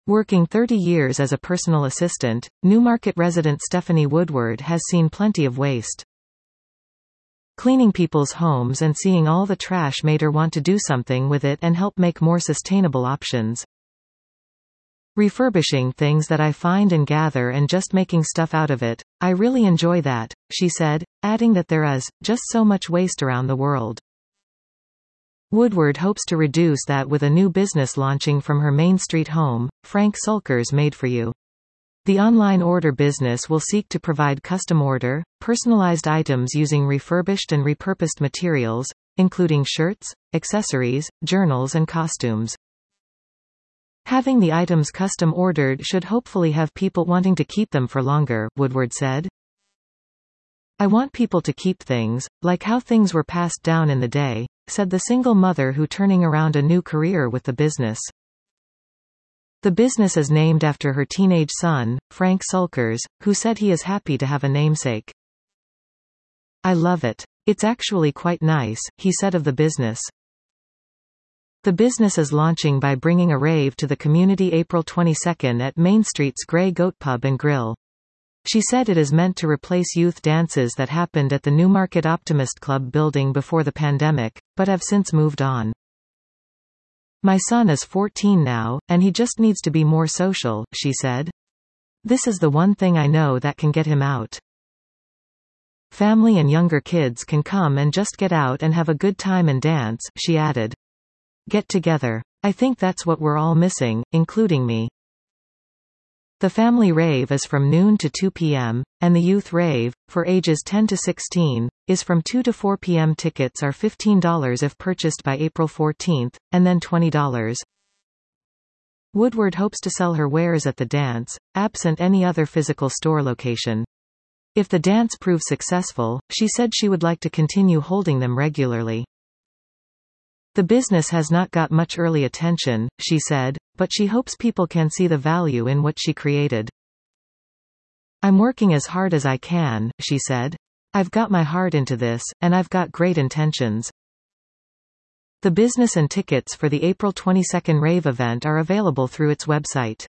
Working 30 years as a personal assistant, Newmarket resident Stephanie Woodward has seen plenty of waste. Cleaning people's homes and seeing all the trash made her want to do something with it and help make more sustainable options. Refurbishing things that I find and gather and just making stuff out of it. I really enjoy that, she said, adding that there is just so much waste around the world. Woodward hopes to reduce that with a new business launching from her Main Street home, Frank Sulker's Made For You. The online order business will seek to provide custom order, personalized items using refurbished and repurposed materials, including shirts, accessories, journals and costumes. Having the items custom ordered should hopefully have people wanting to keep them for longer, Woodward said. I want people to keep things, like how things were passed down in the day, said the single mother who turning around a new career with the business. The business is named after her teenage son, Frank Sulkers, who said he is happy to have a namesake. I love it. It's actually quite nice, he said of the business. The business is launching by bringing a rave to the community April 22 at Main Street's Grey Goat Pub and Grill. She said it is meant to replace youth dances that happened at the Newmarket Optimist Club building before the pandemic, but have since moved on. My son is 14 now, and he just needs to be more social, she said. This is the one thing I know that can get him out. Family and younger kids can come and just get out and have a good time and dance, she added. Get together. I think that's what we're all missing, including me. The family rave is from noon to 2 p.m., and the youth rave, for ages 10 to 16, is from 2 to 4 p.m. Tickets are $15 if purchased by April 14, and then $20. Woodward hopes to sell her wares at the dance, absent any other physical store location. If the dance proves successful, she said she would like to continue holding them regularly. The business has not got much early attention, she said, but she hopes people can see the value in what she created. I'm working as hard as I can, she said. I've got my heart into this, and I've got great intentions. The business and tickets for the April 22 rave event are available through its website.